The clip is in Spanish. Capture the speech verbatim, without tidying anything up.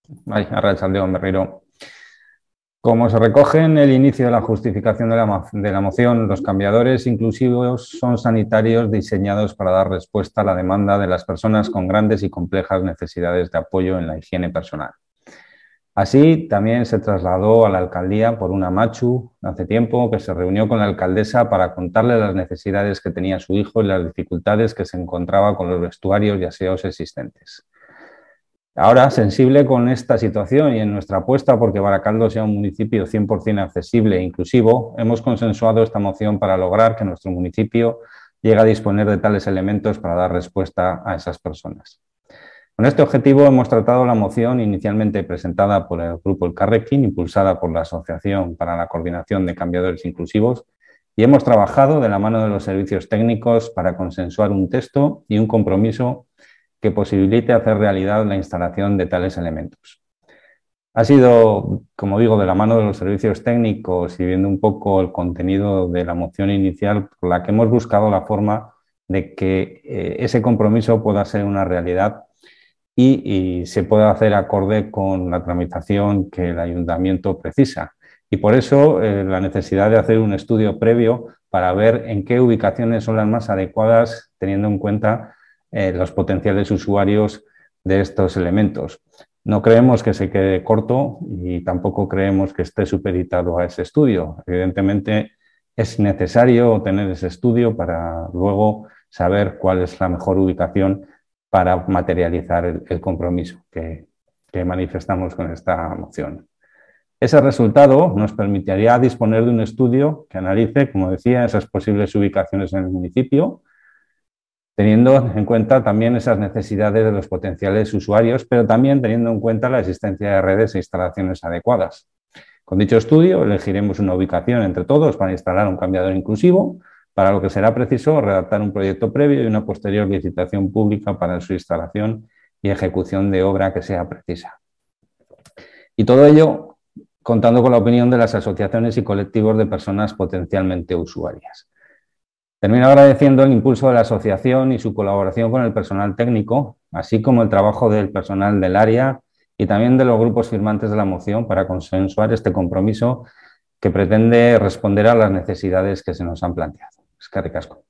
Ay, arratsaldeon berriro. Como se recoge en el inicio de la justificación de la, de la moción, los cambiadores inclusivos son sanitarios diseñados para dar respuesta a la demanda de las personas con grandes y complejas necesidades de apoyo en la higiene personal. Así, también se trasladó a la alcaldía por una machu hace tiempo que se reunió con la alcaldesa para contarle las necesidades que tenía su hijo y las dificultades que se encontraba con los vestuarios y aseos existentes. Ahora, sensible con esta situación y en nuestra apuesta porque Baracaldo sea un municipio cien por cien accesible e inclusivo, hemos consensuado esta moción para lograr que nuestro municipio llegue a disponer de tales elementos para dar respuesta a esas personas. Con este objetivo hemos tratado la moción inicialmente presentada por el Grupo Elkarrekin, impulsada por la Asociación para la Coordinación de Cambiadores Inclusivos, y hemos trabajado de la mano de los servicios técnicos para consensuar un texto y un compromiso que posibilite hacer realidad la instalación de tales elementos. Ha sido, como digo, de la mano de los servicios técnicos y viendo un poco el contenido de la moción inicial, por la que hemos buscado la forma de que eh, ese compromiso pueda ser una realidad y, y se pueda hacer acorde con la tramitación que el ayuntamiento precisa. Y por eso eh, la necesidad de hacer un estudio previo para ver en qué ubicaciones son las más adecuadas, teniendo en cuenta Eh, los potenciales usuarios de estos elementos. No creemos que se quede corto y tampoco creemos que esté supeditado a ese estudio. Evidentemente es necesario tener ese estudio para luego saber cuál es la mejor ubicación para materializar el, el compromiso que, que manifestamos con esta moción. Ese resultado nos permitiría disponer de un estudio que analice, como decía, esas posibles ubicaciones en el municipio, teniendo en cuenta también esas necesidades de los potenciales usuarios, pero también teniendo en cuenta la existencia de redes e instalaciones adecuadas. Con dicho estudio elegiremos una ubicación entre todos para instalar un cambiador inclusivo, para lo que será preciso redactar un proyecto previo y una posterior licitación pública para su instalación y ejecución de obra que sea precisa. Y todo ello contando con la opinión de las asociaciones y colectivos de personas potencialmente usuarias. Termino agradeciendo el impulso de la asociación y su colaboración con el personal técnico, así como el trabajo del personal del área y también de los grupos firmantes de la moción para consensuar este compromiso que pretende responder a las necesidades que se nos han planteado. Eskerrik asko.